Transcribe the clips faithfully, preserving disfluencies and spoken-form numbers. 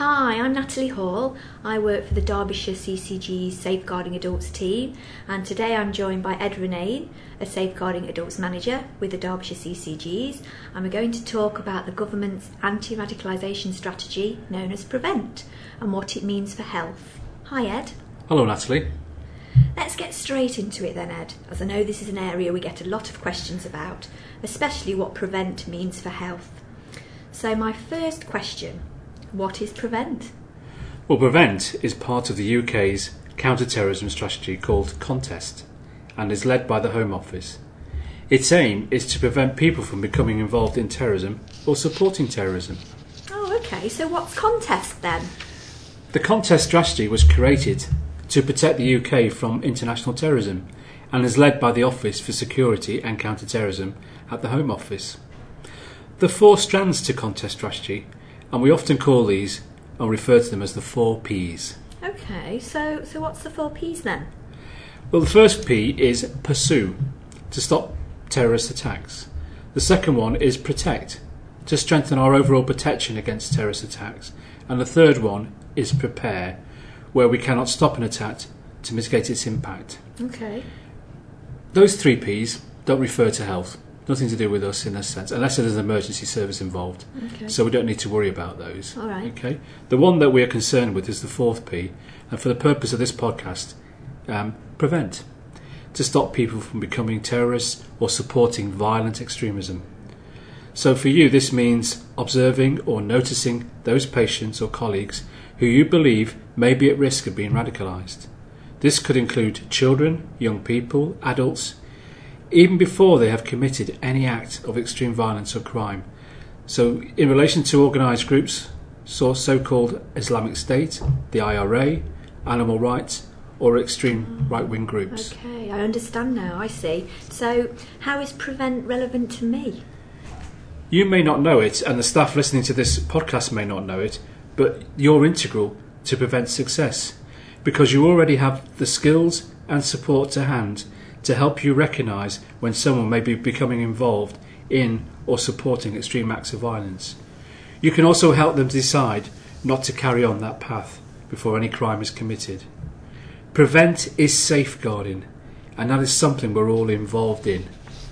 Hi, I'm Natalie Hall. I work for the Derbyshire C C G's Safeguarding Adults team, and today I'm joined by Ed Renane, a Safeguarding Adults manager with the Derbyshire C C G's, and we're going to talk about the government's anti-radicalisation strategy known as PREVENT and what it means for health. Hi Ed. Hello Natalie. Let's get straight into it then, Ed, as I know this is an area we get a lot of questions about, especially what PREVENT means for health. So my first question: what is PREVENT? Well, PREVENT is part of the U K's counter-terrorism strategy called CONTEST and is led by the Home Office. Its aim is to prevent people from becoming involved in terrorism or supporting terrorism. Oh, okay. So what's CONTEST then? The CONTEST strategy was created to protect the U K from international terrorism and is led by the Office for Security and Counter-Terrorism at the Home Office. There are four strands to CONTEST strategy, and we often call these and refer to them as the four P's. Okay, so so what's the four P's then? Well, the first P is pursue, to stop terrorist attacks. The second one is protect, to strengthen our overall protection against terrorist attacks. And the third one is prepare, where we cannot stop an attack to mitigate its impact. Okay. Those three P's don't refer to health. Nothing to do with us in a sense, unless there's an emergency service involved. Okay. So we don't need to worry about those. All right. Okay. The one that we are concerned with is the fourth P, and for the purpose of this podcast, um, prevent, to stop people from becoming terrorists or supporting violent extremism. So for you, this means observing or noticing those patients or colleagues who you believe may be at risk of being radicalised. This could include children, young people, adults, even before they have committed any act of extreme violence or crime. So in relation to organised groups, so so-called Islamic State, the I R A, animal rights, or extreme right-wing groups. Okay, I understand now, I see. So how is PREVENT relevant to me? You may not know it, and the staff listening to this podcast may not know it, but you're integral to PREVENT success, because you already have the skills and support to hand to help you recognise when someone may be becoming involved in or supporting extreme acts of violence. You can also help them decide not to carry on that path before any crime is committed. PREVENT is safeguarding, and that is something we're all involved in.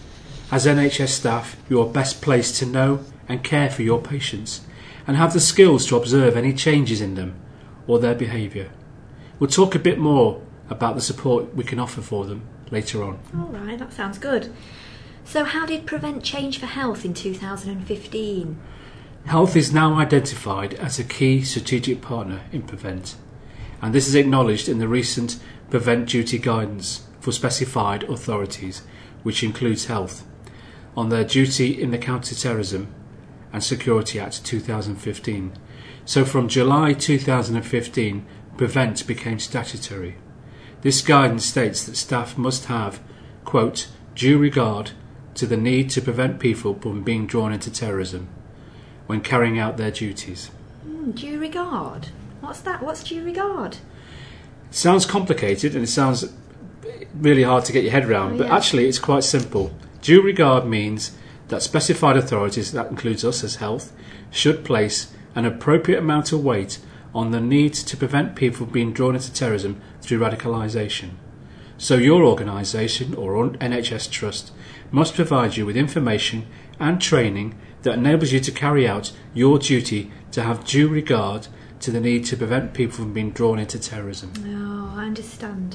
As N H S staff, you are best placed to know and care for your patients and have the skills to observe any changes in them or their behaviour. We'll talk a bit more about the support we can offer for them later on. All right, that sounds good. So how did PREVENT change for health in two thousand fifteen? Health is now identified as a key strategic partner in PREVENT, and this is acknowledged in the recent PREVENT duty guidance for specified authorities, which includes health, on their duty in the Counter-Terrorism and Security Act two thousand fifteen. So from July two thousand fifteen, PREVENT became statutory. This guidance states that staff must have, quote, due regard to the need to prevent people from being drawn into terrorism when carrying out their duties. Mm, due regard? What's that? What's due regard? It sounds complicated and it sounds really hard to get your head around, oh, but yeah. actually it's quite simple. Due regard means that specified authorities, that includes us as health, should place an appropriate amount of weight on the need to prevent people being drawn into terrorism through radicalisation. So your organisation or N H S trust must provide you with information and training that enables you to carry out your duty to have due regard to the need to prevent people from being drawn into terrorism. Oh, I understand.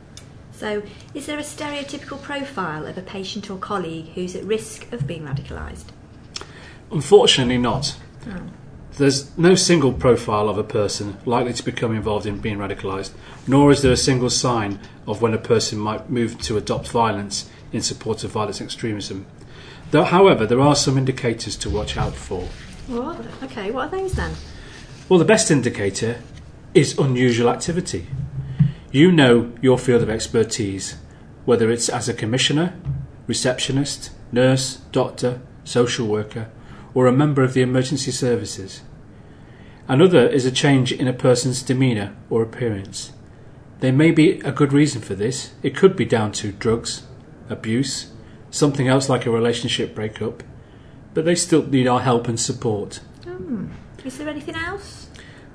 So is there a stereotypical profile of a patient or colleague who's at risk of being radicalised? Unfortunately not. Oh. There's no single profile of a person likely to become involved in being radicalised, nor is there a single sign of when a person might move to adopt violence in support of violence extremism. Though, however, there are some indicators to watch out for. What? Okay, what are those then? Well, the best indicator is unusual activity. You know your field of expertise, whether it's as a commissioner, receptionist, nurse, doctor, social worker, or a member of the emergency services. Another is a change in a person's demeanour or appearance. There may be a good reason for this. It could be down to drugs, abuse, something else like a relationship breakup, but they still need our help and support. Hmm. Is there anything else?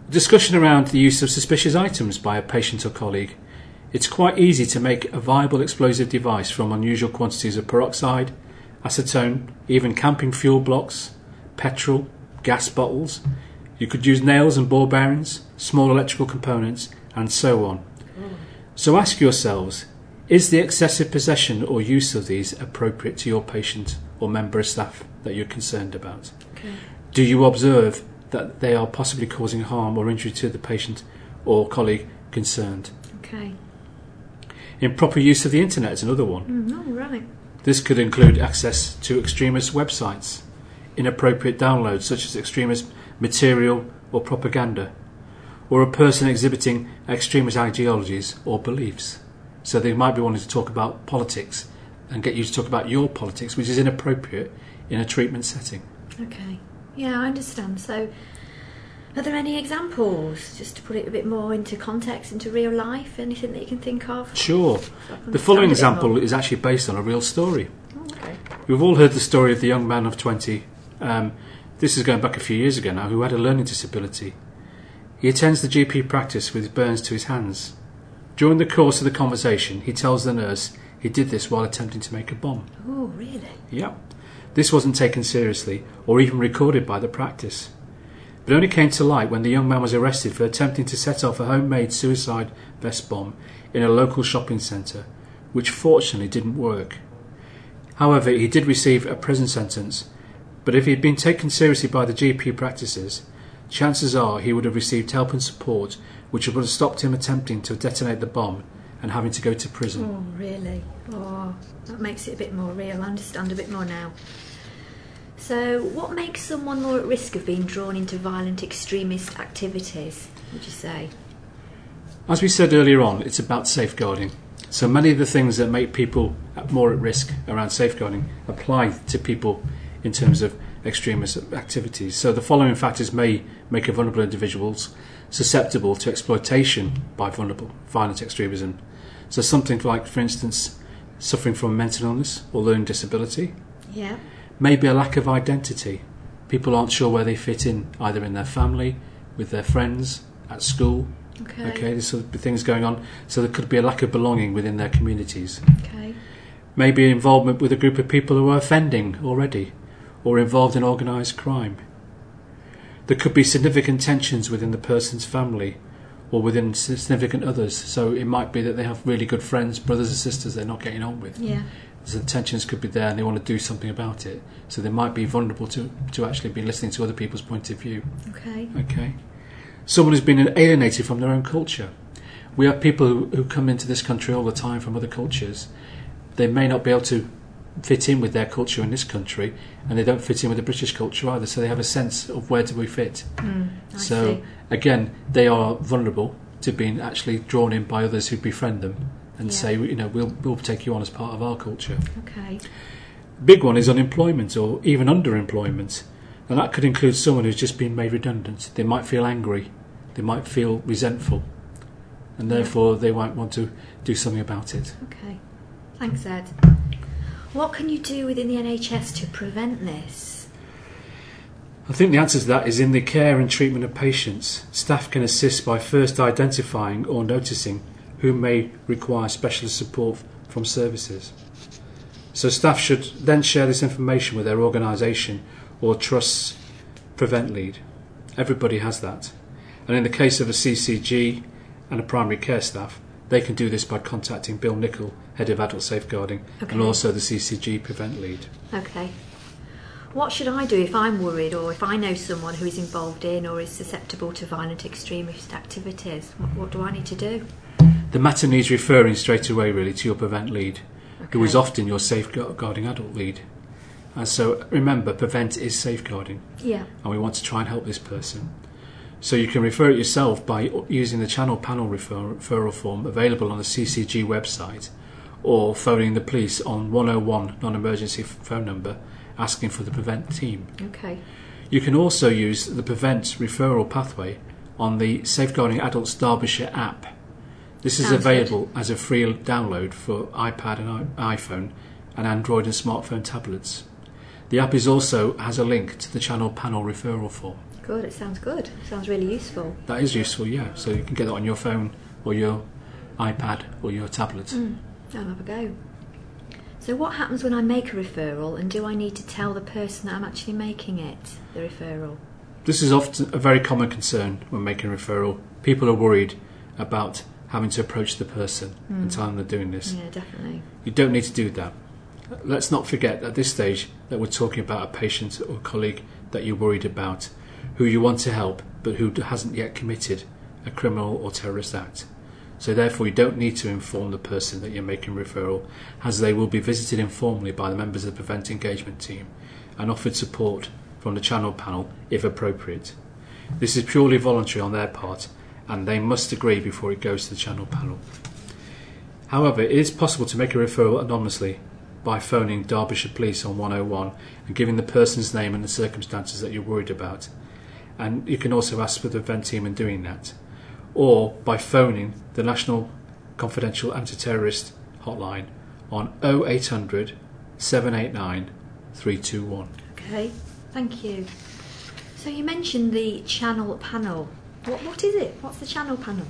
Discussion around the use of suspicious items by a patient or colleague. It's quite easy to make a viable explosive device from unusual quantities of peroxide, acetone, even camping fuel blocks, petrol, gas bottles. You could use nails and ball bearings, small electrical components, and so on. Mm. So ask yourselves, is the excessive possession or use of these appropriate to your patient or member of staff that you're concerned about? Okay. Do you observe that they are possibly causing harm or injury to the patient or colleague concerned? Okay. Improper use of the internet is another one. Mm, oh, right. This could include access to extremist websites, inappropriate downloads such as extremist material or propaganda, or a person exhibiting extremist ideologies or beliefs. So they might be wanting to talk about politics and get you to talk about your politics, which is inappropriate in a treatment setting. Okay. Yeah, I understand. So are there any examples, just to put it a bit more into context, into real life, anything that you can think of? Sure. So the following example is actually based on a real story. Oh, okay. We've all heard the story of the young man of twenty, um, this is going back a few years ago now, who had a learning disability. He attends the G P practice with burns to his hands. During the course of the conversation, he tells the nurse he did this while attempting to make a bomb. Oh, really? Yep. This wasn't taken seriously or even recorded by the practice. It only came to light when the young man was arrested for attempting to set off a homemade suicide vest bomb in a local shopping centre, which fortunately didn't work. However, he did receive a prison sentence, but if he had been taken seriously by the G P practices, chances are he would have received help and support which would have stopped him attempting to detonate the bomb and having to go to prison. Oh, really? Oh, that makes it a bit more real. I understand a bit more now. So, what makes someone more at risk of being drawn into violent extremist activities, would you say? As we said earlier on, it's about safeguarding. So many of the things that make people more at risk around safeguarding apply to people in terms of extremist activities. So the following factors may make a vulnerable individuals susceptible to exploitation by vulnerable violent extremism. So something like, for instance, suffering from mental illness or learning disability. Yeah. Maybe a lack of identity. People aren't sure where they fit in, either in their family, with their friends, at school. Okay. Okay, there's sort of things going on. So there could be a lack of belonging within their communities. Okay. Maybe involvement with a group of people who are offending already, or involved in organised crime. There could be significant tensions within the person's family, or within significant others. So it might be that they have really good friends, brothers and sisters they're not getting on with. Yeah. So the tensions could be there and they want to do something about it. So they might be vulnerable to, to actually be listening to other people's point of view. Okay. Okay. Someone who's been alienated from their own culture. We have people who, who come into this country all the time from other cultures. They may not be able to fit in with their culture in this country, and they don't fit in with the British culture either, so they have a sense of where do we fit. Mm, I so see. Again, they are vulnerable to being actually drawn in by others who befriend them and yeah. say, you know, we'll we'll take you on as part of our culture. Okay. Big one is unemployment or even underemployment, and that could include someone who's just been made redundant. They might feel angry, they might feel resentful, and therefore yeah. they might want to do something about it. Okay. Thanks, Ed. What can you do within the N H S to prevent this? I think the answer to that is in the care and treatment of patients. Staff can assist by first identifying or noticing who may require specialist support from services. So staff should then share this information with their organisation or trust's prevent lead. Everybody has that. And in the case of a C C G and a primary care staff, they can do this by contacting Bill Nicol, Head of Adult Safeguarding, okay. and also the C C G Prevent Lead. Okay. What should I do if I'm worried or if I know someone who is involved in or is susceptible to violent extremist activities? What, what do I need to do? The matter needs referring straight away really to your Prevent Lead, okay. who is often your Safeguarding Adult Lead. And so remember, Prevent is safeguarding. Yeah. And we want to try and help this person. So you can refer it yourself by using the channel panel refer- referral form available on the C C G website, or phoning the police on one oh one non-emergency f- phone number asking for the Prevent team. Okay. You can also use the Prevent referral pathway on the Safeguarding Adults Derbyshire app. This is Sounds available good. as a free download for iPad and I- iPhone and Android and smartphone tablets. The app is also has a link to the channel panel referral form. Good, it sounds good. It sounds really useful. That is useful, yeah. So you can get that on your phone or your iPad or your tablet. Mm, I'll have a go. So what happens when I make a referral, and do I need to tell the person that I'm actually making it, the referral? This is often a very common concern when making a referral. People are worried about having to approach the person mm. and tell them they're doing this. Yeah, definitely. You don't need to do that. Let's not forget at this stage that we're talking about a patient or colleague that you're worried about, who you want to help but who hasn't yet committed a criminal or terrorist act. So therefore you don't need to inform the person that you're making a referral, as they will be visited informally by the members of the Prevent Engagement team and offered support from the channel panel if appropriate. This is purely voluntary on their part, and they must agree before it goes to the channel panel. However, it is possible to make a referral anonymously by phoning Derbyshire Police on one oh one and giving the person's name and the circumstances that you're worried about. And you can also ask for the Prevent team in doing that, or by phoning the National Confidential Anti-Terrorist Hotline on oh eight hundred, seven eight nine, three two one. Okay, thank you. So you mentioned the channel panel. What, what is it? What's the channel panel?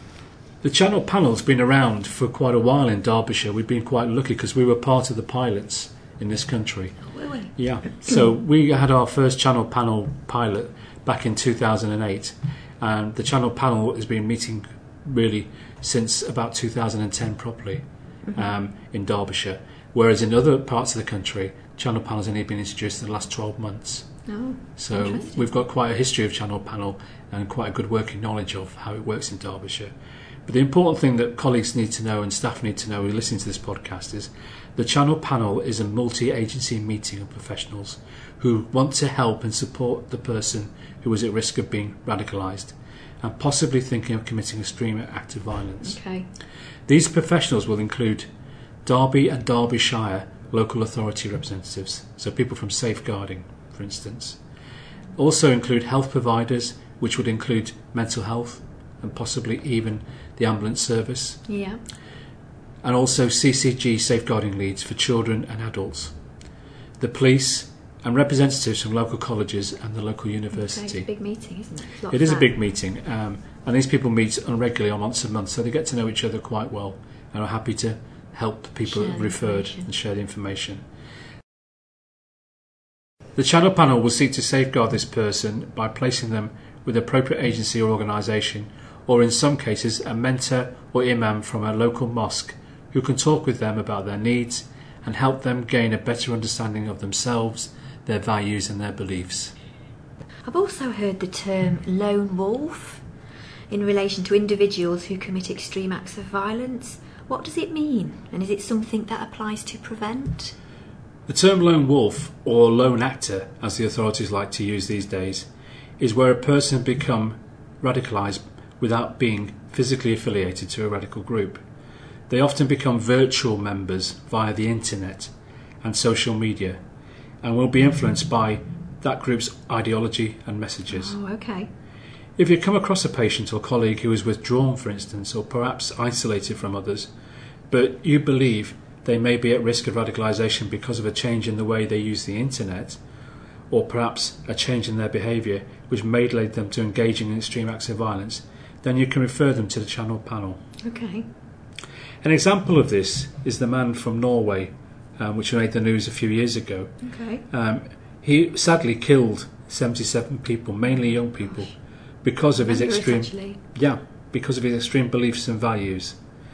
The channel panel's been around for quite a while in Derbyshire. We've been quite lucky because we were part of the pilots in this country. Oh, were we? Yeah. So we had our first channel panel pilot back in two thousand eight, and the channel panel has been meeting really since about two thousand ten properly mm-hmm. um, in Derbyshire, whereas in other parts of the country channel panels only been introduced in the last twelve months. Oh, so we've got quite a history of channel panel and quite a good working knowledge of how it works in Derbyshire. But the important thing that colleagues need to know and staff need to know who are listening to this podcast is the channel panel is a multi-agency meeting of professionals who want to help and support the person who is at risk of being radicalised and possibly thinking of committing a extreme act of violence. Okay. These professionals will include Derby and Derbyshire local authority representatives, so people from safeguarding, for instance. Also include health providers, which would include mental health and possibly even the ambulance service. Yeah. And also C C G safeguarding leads for children and adults. The police and representatives from local colleges and the local university. Okay, it's a big meeting, isn't it? It is a big meeting, um, and these people meet on regularly on once a month, so they get to know each other quite well and are happy to help the people share referred and share the information. The channel panel will seek to safeguard this person by placing them with appropriate agency or organisation, or in some cases a mentor or imam from a local mosque who can talk with them about their needs and help them gain a better understanding of themselves, their values and their beliefs. I've also heard the term lone wolf in relation to individuals who commit extreme acts of violence. What does it mean, and is it something that applies to Prevent? The term lone wolf, or lone actor as the authorities like to use these days, is where a person become radicalised without being physically affiliated to a radical group. They often become virtual members via the internet and social media and will be influenced by that group's ideology and messages. Oh, okay. If you come across a patient or colleague who is withdrawn, for instance, or perhaps isolated from others, but you believe they may be at risk of radicalisation because of a change in the way they use the internet, or perhaps a change in their behaviour which may lead them to engaging in extreme acts of violence, then you can refer them to the channel panel. Okay. An example of this is the man from Norway, um, which made the news a few years ago. Okay. Um, he sadly killed seventy-seven people, mainly young people, Gosh. because of his Dangerous, extreme actually. yeah, because of his extreme beliefs and values.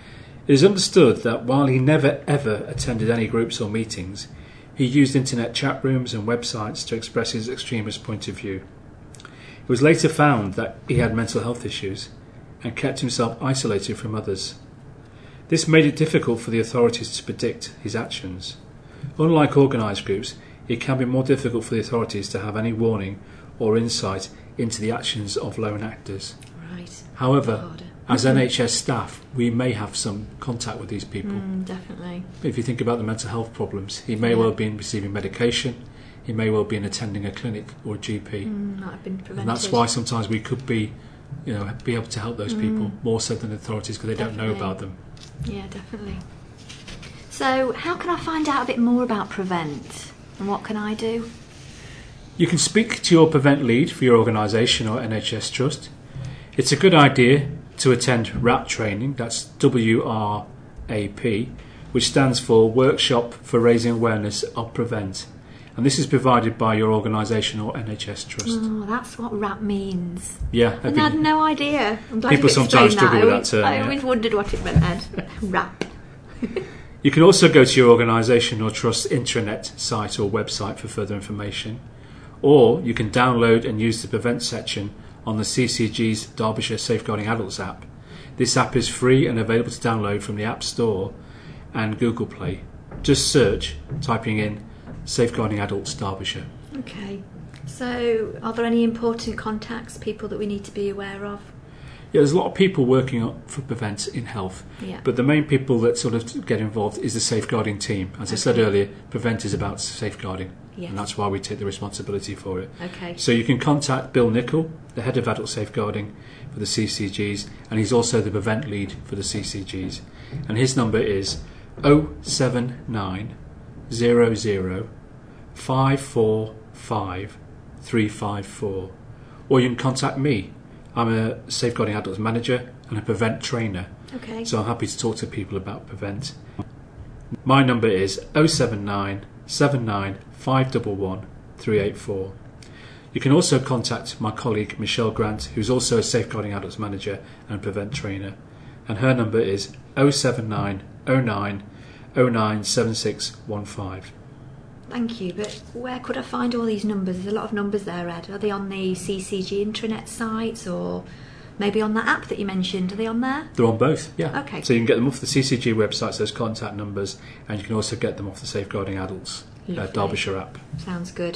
It is understood that while he never ever attended any groups or meetings, he used internet chat rooms and websites to express his extremist point of view. It was later found that he had mental health issues and kept himself isolated from others. This made it difficult for the authorities to predict his actions. Unlike organised groups, it can be more difficult for the authorities to have any warning or insight into the actions of lone actors. Right. However, Harder. as N H S staff, we may have some contact with these people. Mm, definitely. If you think about the mental health problems, he may Yeah. well have been receiving medication, he may well have been attending a clinic or a G P. Mm, might have been prevented. And that's why sometimes we could be, you know, be able to help those people Mm. more so than the authorities because they don't know Definitely. about them. Yeah, definitely. So, how can I find out a bit more about Prevent? And what can I do? You can speak to your Prevent lead for your organisation or N H S trust. It's a good idea to attend RAP training, that's W R A P, which stands for Workshop for Raising Awareness of Prevent. And this is provided by your organisation or N H S trust. Oh, that's what RAP means. Yeah. I had no idea. I'm glad people you sometimes struggle that. with that term. I yeah. always wondered what it meant, Ed. RAP. You can also go to your organisation or trust intranet site or website for further information. Or you can download and use the Prevent section on the C C G's Derbyshire Safeguarding Adults app. This app is free and available to download from the App Store and Google Play. Just search, typing in Safeguarding Adults Derbyshire. Okay. So, are there any important contacts, people that we need to be aware of? Yeah, there's a lot of people working on, for Prevent in health, Yeah. but the main people that sort of get involved is the safeguarding team. As I said Okay. earlier, Prevent is about safeguarding, Yes. and that's why we take the responsibility for it. Okay. So you can contact Bill Nichol, the head of adult safeguarding for the C C Gs, and he's also the Prevent lead for the C C Gs. And his number is oh seven nine zero zero five four five three five four. Or you can contact me. I'm a safeguarding adults manager and a Prevent trainer, Okay. so I'm happy to talk to people about Prevent. My number is oh seven nine seven nine five one one three eight four. You can also contact my colleague Michelle Grant, who's also a safeguarding adults manager and Prevent trainer, and her number is oh seven nine oh nine oh nine seven six one five. Thank you, but where could I find all these numbers? There's a lot of numbers there, Ed. Are they on the C C G intranet sites or maybe on that app that you mentioned? Are they on there? They're on both, yeah. Okay. So you can get them off the C C G website, those contact numbers, and you can also get them off the Safeguarding Adults uh, Lovely. Derbyshire app. Sounds good.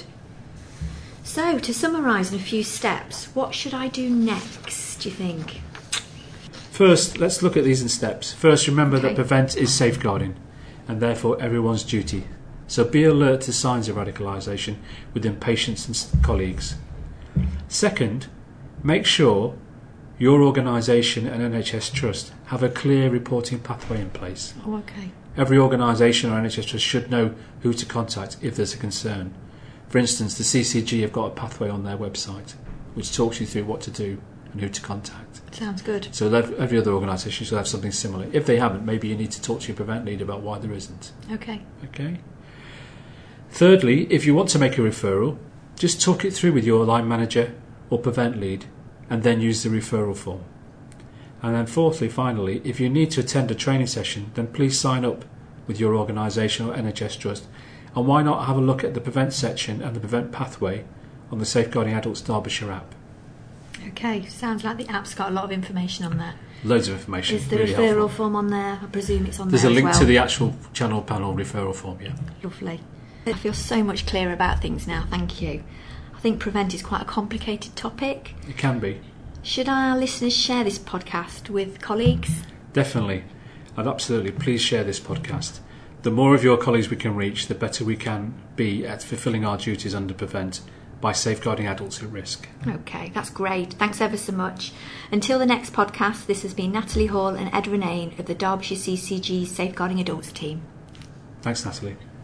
So, to summarise in a few steps, what should I do next, do you think? First, let's look at these in steps. First, remember Okay. that Prevent is safeguarding, and therefore everyone's duty. So be alert to signs of radicalisation within patients and s- colleagues. Second, make sure your organisation and N H S Trust have a clear reporting pathway in place. Oh, okay. Every organisation or N H S Trust should know who to contact if there's a concern. For instance, the C C G have got a pathway on their website which talks you through what to do and who to contact. Sounds good. So ev- every other organisation should have something similar. If they haven't, maybe you need to talk to your Prevent lead about why there isn't. Okay. Okay. Thirdly, if you want to make a referral, just talk it through with your line manager or Prevent lead and then use the referral form. And then fourthly, finally, if you need to attend a training session, then please sign up with your organisation or N H S Trust. And why not have a look at the Prevent section and the Prevent pathway on the Safeguarding Adults Derbyshire app. Okay, sounds like the app's got a lot of information on there. Loads of information. Is the really referral helpful. form on there? I presume it's on There's there a as link well. to the actual channel panel referral form, yeah. Lovely. I feel so much clearer about things now, thank you. I think Prevent is quite a complicated topic. It can be. Should our listeners share this podcast with colleagues? Definitely. And absolutely, please share this podcast. The more of your colleagues we can reach, the better we can be at fulfilling our duties under Prevent by safeguarding adults at risk. Okay, that's great. Thanks ever so much. Until the next podcast, this has been Natalie Hall and Ed Renane of the Derbyshire C C G Safeguarding Adults team. Thanks, Natalie.